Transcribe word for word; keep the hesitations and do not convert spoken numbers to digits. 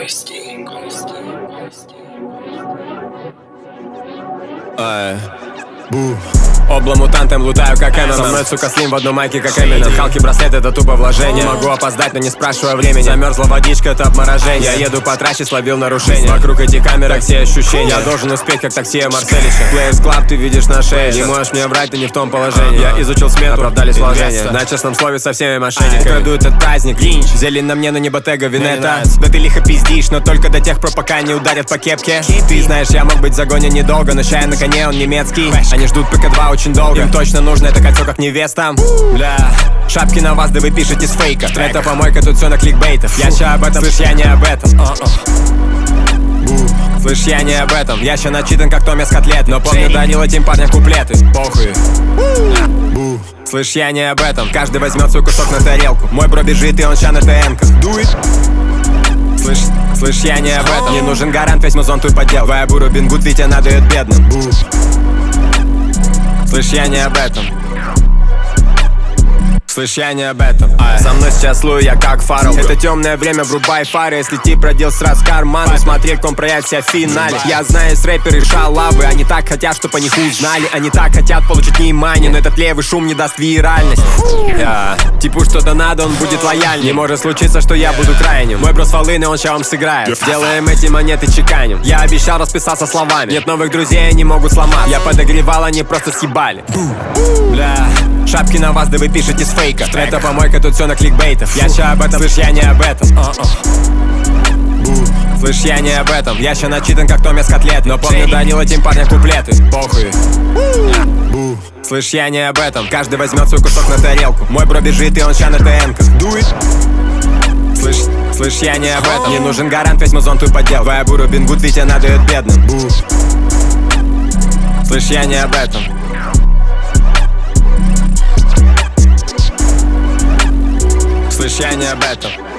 гостей, гостей, гостей. Ай, бу. Обла мутантом лутаю как Эминем. Со мной, сука, слим в одной майке как Эминем. Халки браслет, это тупо вложение. Могу опоздать, но не спрашивая времени. Замерзла водичка, это обморожение. Я еду по трассе, словил нарушение. Вокруг эти камеры, все ощущения. Я должен успеть, как такси Марселище. Players Club, ты видишь на шее. Не можешь мне брать, ты не в том положении. Я изучил смету, оправдались вложения. На честном слове со всеми мошенниками. Краду этот праздник, линч. Зелень на мне, но не Ботега Венета. Да ты лихо пиздишь, но только до тех пор, пока не ударят по кепке. Ты знаешь, я мог быть в загоне недолго, но чай на коне, он немецкий. Они ждут пэ ка два очень долго. Им точно нужно это кольцо, как невестам. Бля, шапки на вас, да вы пишете с фейка. Это помойка, тут все на кликбейтов. Я ща об этом, слышь, я не об этом. Слышь, я не об этом. Я ща начитан, как Томми с котлет. Но помню, дарил этим парням куплеты. Похуй. Слышь, я не об этом. Каждый возьмет свой кусок на тарелку. Мой бро бежит, и он ща на ТН-ках. Do it. Слышь, слышь, я не об этом. Не нужен гарант, весь музон твой поддел. Вайбу Робин Гуд, ведь она дает бедным. Бу. Слышь, я не об этом. Слышь, я не об этом. Ай. Со мной сейчас слую я как Фаррелл. Это темное время, врубай фары. Если ты продел сразу карманы, смотреть, ком проявит себя в финале. Я знаю, есть рэперы шалавы. Они так хотят, чтоб о них узнали. Они так хотят получить внимание, но этот левый шум не даст виральность. Я, типу что-то надо, он будет лояльнее. Не может случиться, что я буду крайним. Мой брос волыны, он ща вам сыграет. Делаем эти монеты, чеканим. Я обещал расписаться словами. Нет новых друзей, они могут сломаться. Я подогревал, они просто съебали. Бля, шапки на вас, да вы пишете с фейка. Это помойка, тут все на кликбейтов. Я ща об этом, слышь, я не об этом. Слышь, я не об этом. Я ща начитан, как Томми с котлет. Но помню, дарил этим парням куплеты. Похуй. Слышь, я не об этом. Каждый возьмет свой кусок на тарелку. Мой бро бежит, и он ща на ТН-ках. Do it. Слышь, слышь, я не об этом. Не нужен гарант, весь музон твой поддел. Вайбу Робин Гуд, ведь она дает бедным. Бу. Слышь, я не об этом. Слышь, я не об этом.